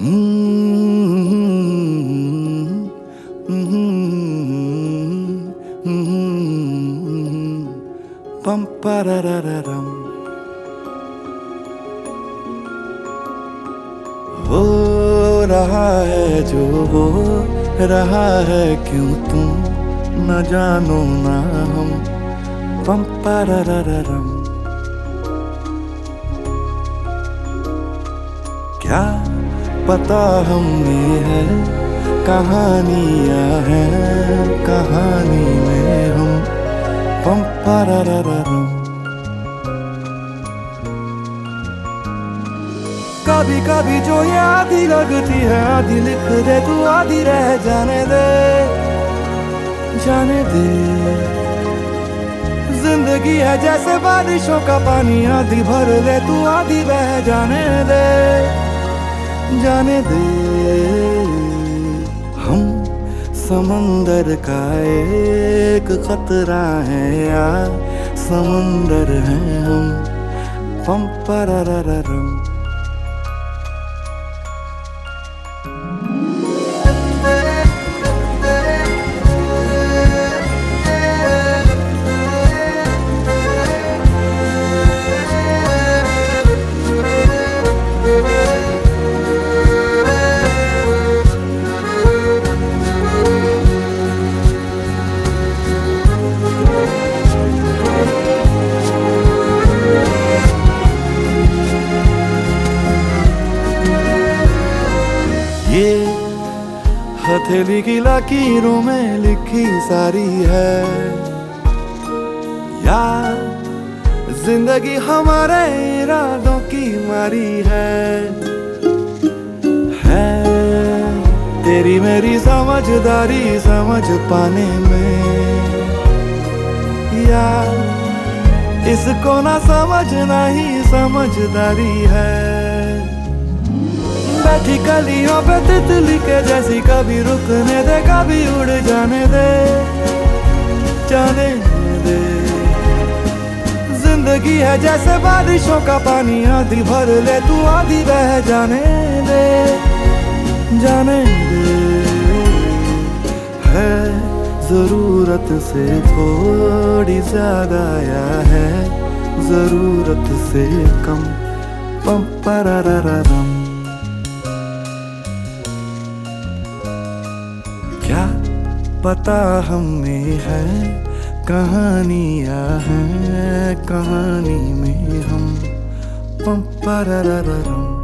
पम पररररम। हो रहा है जो हो रहा है, क्यों तुम न जानो ना हम। पम पररररम। क्या पता हम में है कहानियां हैं, कहानी में हम। पम पररररम। कभी कभी जो ये आधी लगती है, आधी लिख दे तू, आधी रह जाने दे, जाने दे। जिंदगी है जैसे बारिशों का पानी, आधी भर ले तू, आधी बह जाने दे, जाने दे। हम समंदर का एक खतरा है या समंदर हैं हम। पम पररररम। ये हथेली की लकीरों में लिखी सारी है, या जिंदगी हमारे इरादों की मारी है तेरी मेरी समझदारी समझ पाने में, या इसको ना समझना ही समझदारी है। बैठी कलियों पे तितली के जैसी, कभी रुकने दे कभी उड़ जाने दे, जाने दे। जिंदगी है जैसे बारिशों का पानी, आधी भर ले तू, आधी बह जाने दे, जाने दे। है जरूरत से थोड़ी ज्यादा या है जरूरत से कम। पम पररररम। क्या पता हम में है कहानियां हैं, कहानी में हम। पम पररररम।